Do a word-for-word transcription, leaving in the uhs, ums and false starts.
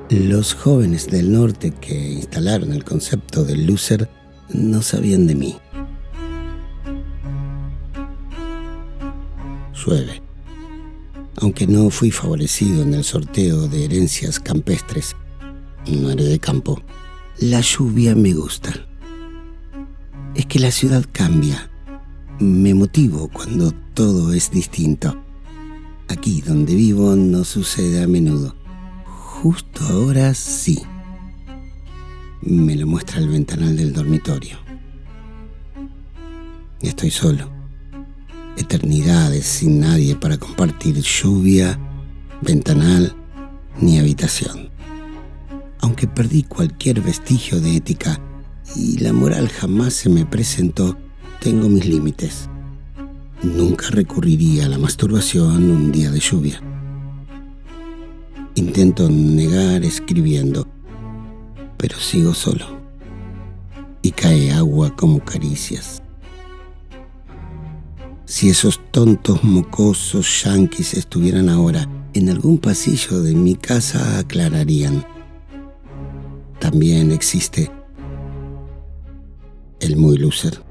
Los jóvenes del norte que instalaron el concepto del loser no sabían de mí. Llueve. Aunque no fui favorecido en el sorteo de herencias campestres, no heredé campo, la lluvia me gusta. Es que la ciudad cambia. Me motivo cuando todo es distinto. Aquí donde vivo no sucede a menudo. Justo ahora sí. Me lo muestra el ventanal del dormitorio. Estoy solo. Eternidades sin nadie para compartir lluvia, ventanal ni habitación. Aunque perdí cualquier vestigio de ética y la moral jamás se me presentó, tengo mis límites. Nunca recurriría a la masturbación un día de lluvia. Intento negar escribiendo, pero sigo solo. Y cae agua como caricias. Si esos tontos mocosos yanquis estuvieran ahora en algún pasillo de mi casa, aclararían. También existe el muy loser.